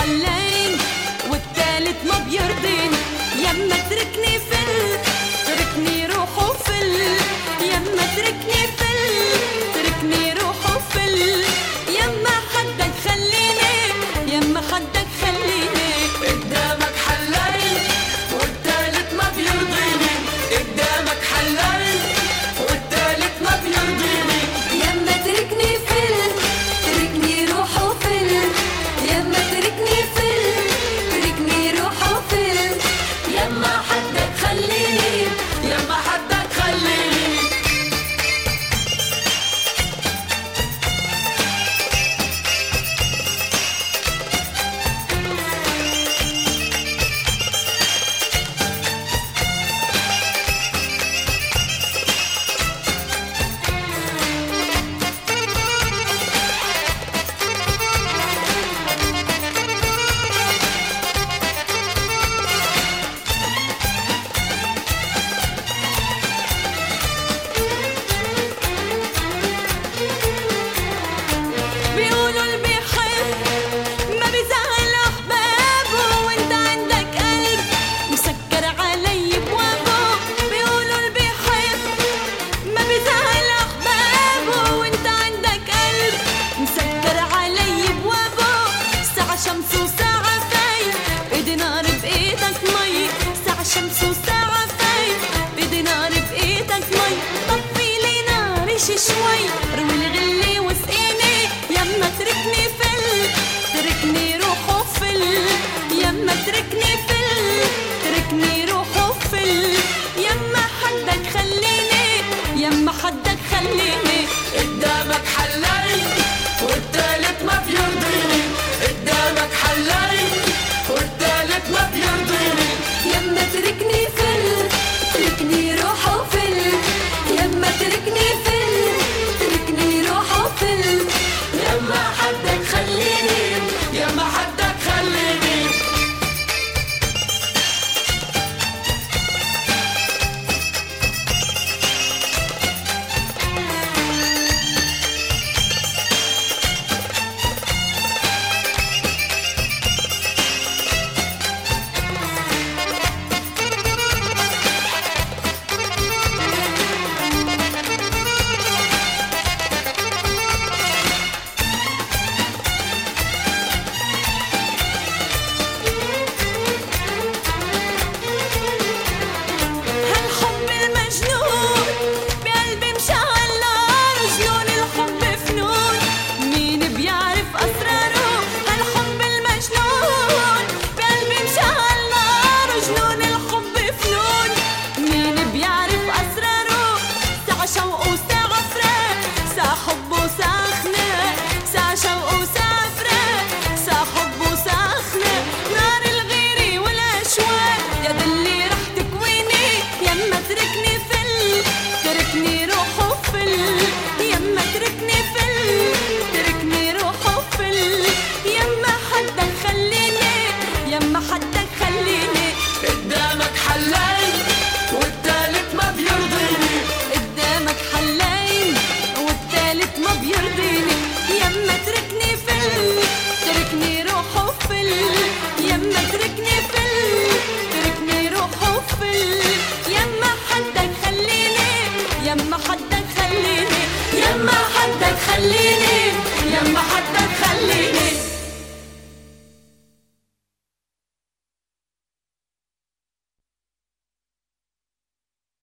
حلين والتالت ما بيرضيني. يما تركني تركني روح وفل. يما تركني تركني روح وفل. يما حدك خليني، يما حدك خليني. قدامك حلين والتالت ما بيرضيني. قدامك حلين والتالت ما بيرضيني. يما تركني تركني روح وفل. يما تركني تركني روح وفل. يما حدك خليني، يما حدك خليني. بيقولوا اللي بيحب ما بيزعل أحبابه، وانت عندك قلب مسكر علي بوابه. بيقولوا اللي بيحب ما بيزعل أحبابه، وانت عندك قلب مسكر علي بوابه. ساعة شمس وساعة فايت بإيدي نار بإيدك مي. ساعة شمس وساعة فايت بإيدي نار بإيدك مي. طفي لي ناري شي شوي، روي الغلي وسقيني. يما تركني تركني روح وفل. يما تركني تركني روح وفل. يما حدك خليني، يما حدك خليني. قدامك حلين والتالت ما بيرضيني. قدامك حلين والتالت ما بيرضيني. يما تركني تركني روح وفل. يما تركني تركني روح وفل. يما حدك خليني، يما حدك خليني. هالحب المجنون بقلبي مشعل نار. جنون الحب فنون مين بيعرف أسراره. هالحب المجنون بقلبي مشعل نار. جنون الحب فنون مين بيعرف أسراره. ساعة شوق وساعة فراق، ساعة حب وساعة خناق. ساعة شوق وساعة فراق، ساعة حب وساعة خناق. نار الغيرة والأشواق يا دلي رح تكويني. يما تركني تركني روح وفل. يما تركني تركني روح وفل. يما حدك خليني، يما حدك خليني. قدامك حلين والتالت ما بيرضيني. قدامك حلين والتالت ما بيرضيني. يما تركني تركني روح وفل. يما تركني تركني روح وفل. يما حدك خليني، يما حدك خليني. يما حدك خليني، يما حدك خليني.